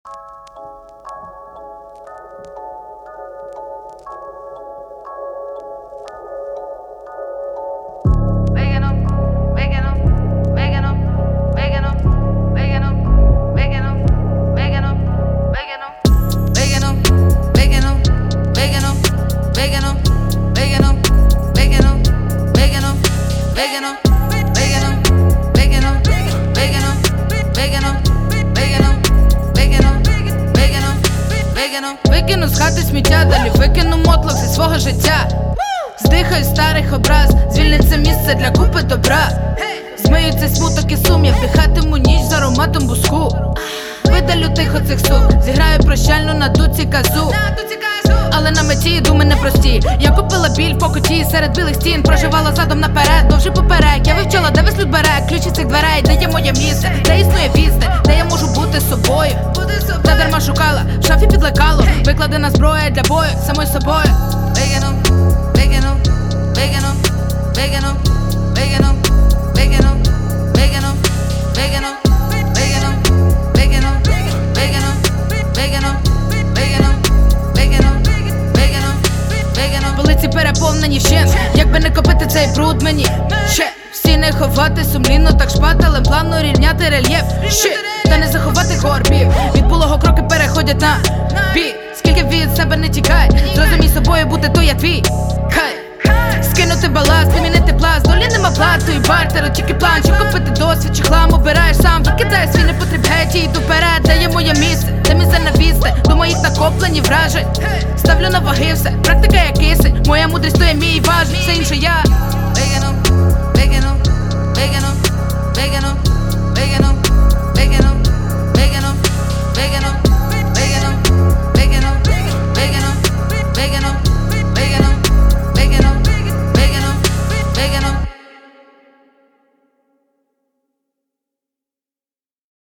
Викину з хати сміття, далі викину мотлох зі свого життя. Здихаю старих образ, звільниться місце для купи добра. Змию цей смуток і сум, я вдихатиму ніч з ароматом буску. Видалю тихо цих сук, зіграю прощальну на дуці казу. Але на меті думи непрості. Я купила біль в покуті серед білих стін. Проживала задом наперед, довжи поперек. Я вивчала, де весь люд бере ключі цих дверей, де є моє місце, де існує відстань, де я можу бути собою. Задарма шукала, в шафі підлекало, викладена зброя для бою, самою собою. Полиці переповнені вщент, якби не копити цей бруд мені ще стіни ховати сумлінно, так шпателем плану рівняти рельєф. Та не заховати горбів, від булого кроки переходять на бій. Скільки від себе не тікай, зрозумій собою бути, то я твій. Хай скинути баласт, змінити пласт, долі нема плату і бартеру, тільки план, чи купити досвід, чи хлам обираєш сам, викидай свій непотріб геть і йду вперед, де є моє місце, де мізерна відстань, до моїх накоплені вражень. Ставлю на ваги все, практика як кисень, моя мудрість то є мій важний, все інше я.